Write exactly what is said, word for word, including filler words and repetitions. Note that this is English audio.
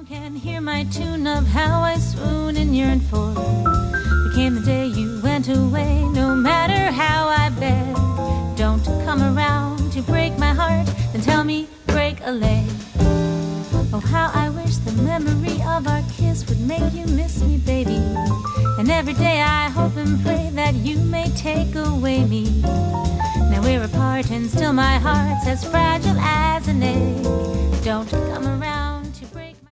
can hear my tune of how I swoon and yearn for. Became the day you went away, no matter how I beg. Don't come around to break my heart, then tell me break a leg. Oh, how I wish the memory of our kiss would make you miss me, baby. And every day I hope and pray that you may take away me. Now we're apart and still my heart's as fragile as an egg. Don't come around